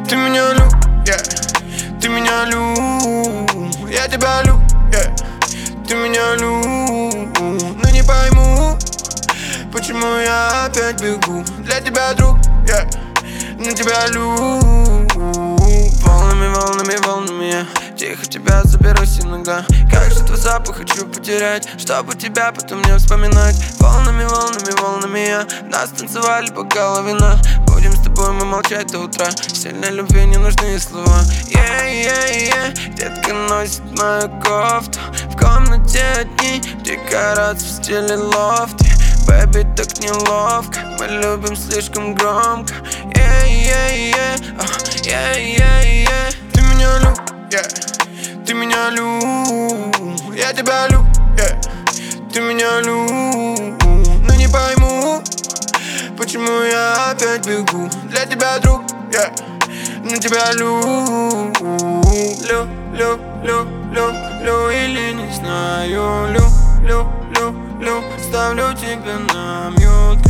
Ты меня лю, yeah. Ты меня лю, я тебя лю, yeah. Ты меня лю, но не пойму, почему я опять бегу. Для тебя, друг, yeah. На тебя лю. Волнами, волнами, волнами я тихо тебя заберусь иногда. Как же твой запах хочу потерять, чтобы тебя потом не вспоминать. Волнами, волнами, волнами я нас танцевали по головина. Будем с тобой мы молчать до утра. Сильной любви не нужны слова. Детка носит мою кофту. В комнате одни декорации в стиле лофт. Бэби, так неловко, мы любим слишком громко. Ты меня лю, yeah. Ты меня лю, я тебя лю, yeah. Ты меня лю, но не пойму, почему я опять бегу. Для тебя, друг, yeah. На тебя лю. Лю или не знаю. Лю, ставлю тебя на мьют.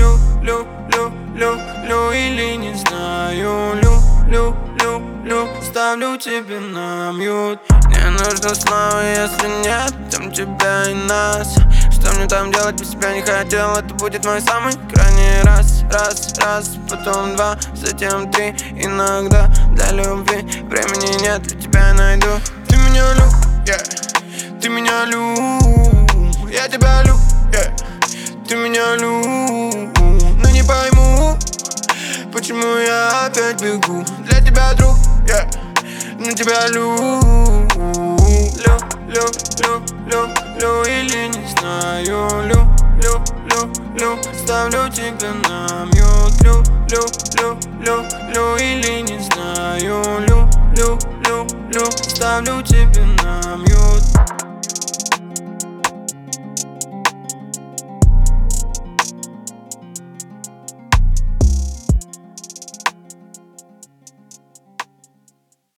Лю или не знаю. Лю, ставлю тебя на мьют. Не нужно снова, если нет там тебя и нас. Что мне там делать, без тебя не хотел. Это будет мой самый крайний раз. Раз, потом два, затем три. Иногда для любви времени нет, для тебя я найду. Ты меня лю, yeah. Ты меня лю, я тебя лю, yeah. Ты меня лю, но не пойму, почему я опять бегу. Для тебя, друг, yeah. На тебя лю. Лю или не знаю. Лю, ставлю тебя на мьют. Лю или не знаю. Лю, ставлю тебя на мьют.